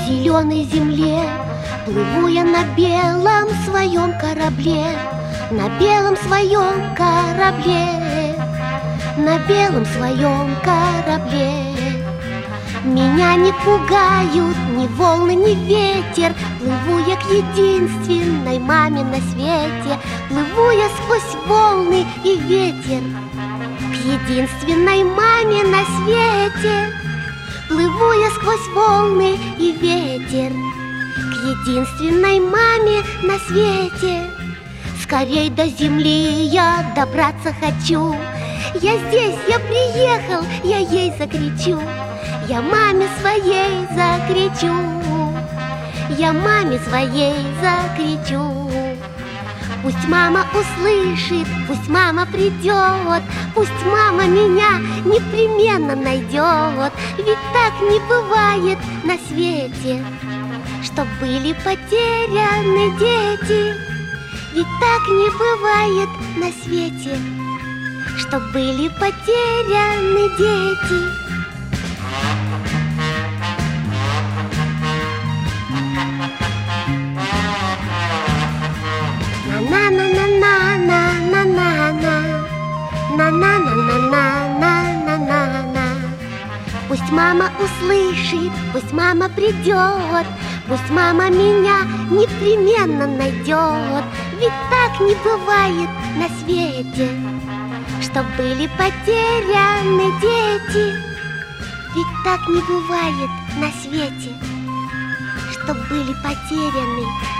зеленой земле плыву я на белом своем корабле, на белом своем корабле, на белом своем корабле. Меня не пугают ни волны, ни ветер. Плыву я к единственной маме на свете. Плыву я сквозь волны и ветер к единственной маме на свете. Плыву я сквозь волны и ветер к единственной маме на свете. Скорей до земли я добраться хочу. Я здесь, я приехал, я ей закричу. Я маме своей закричу. Я маме своей закричу. Пусть мама услышит, пусть мама придет, пусть мама меня непременно найдет. Ведь так не бывает на свете, чтоб были потеряны дети. Ведь так не бывает на свете, чтоб были потеряны дети. На-на-на-на-на-на-на-на-на-на-на-на-на. Пусть мама услышит, пусть мама придет, пусть мама меня непременно найдет. Ведь так не бывает на свете, чтоб были потеряны дети. Ведь так не бывает на свете, чтоб были потеряны